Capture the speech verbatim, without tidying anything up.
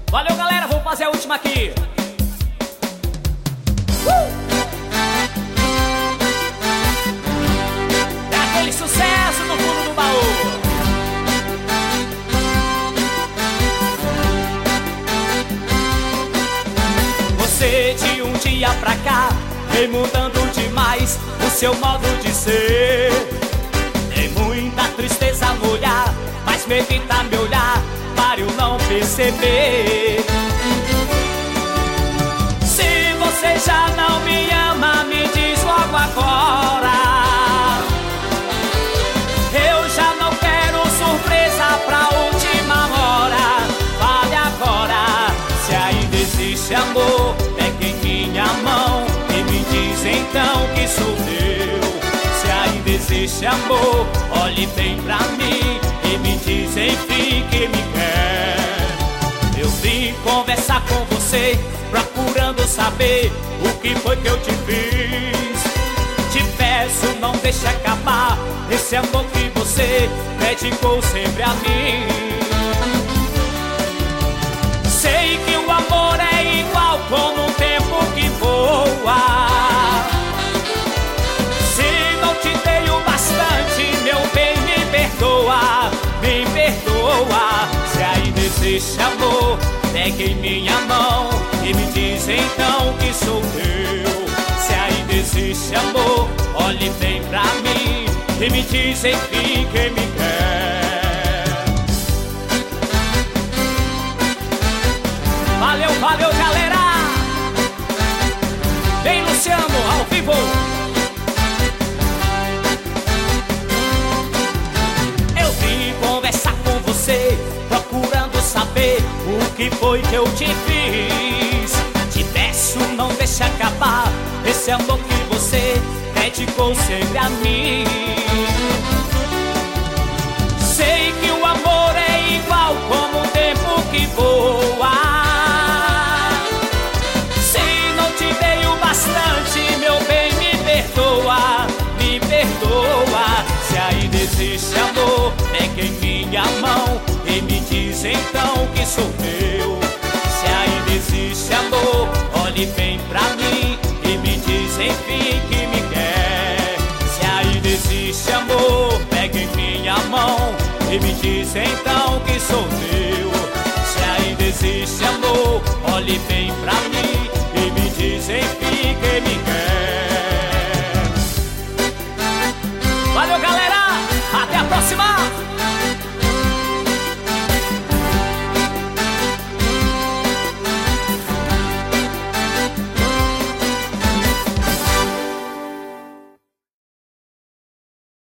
Valeu, galera, vamos fazer a última aqui. uh! É aquele sucesso no fundo do baú. Você de um dia pra cá vem mudando demais o seu modo de ser. Tem muita tristeza no olhar, mas me evita me olhar para eu não perceber. Se você já não me ama, me diz logo agora. Eu já não quero surpresa pra última hora. Fale agora, se ainda existe amor, pegue em minha mão e me diz então que sou eu. Se ainda existe amor, olhe bem pra mim e me diz enfim que me quer. Eu vim conversar com você, procurando saber o que foi que eu te fiz. Te peço, não deixe acabar esse amor que você dedicou sempre a mim. Sei que o amor é igual como um tempo que voa. Se não te dei o bastante, meu bem, me perdoa, me perdoa. Se ainda existe amor, pegue em minha mão e me diz então que sou eu. Se ainda existe amor, olhe bem pra mim e me diz enfim quem me quer. Valeu, valeu, galera! Vem, Luciano, ao vivo! Eu vim conversar com você, procurando saber o que foi que eu te fiz. Te peço, não deixe acabar esse amor que você dedicou sempre a mim. Sei que o amor é igual como um tempo que voa. Se não te dei o bastante, meu bem, me perdoa, me perdoa. Se ainda existe amor, pegue em minha mão e me diz então que sou eu. Se ainda existe amor, olhe bem pra mim e me diz enfim que me quer. Se ainda existe amor, pegue em minha mão e me diz então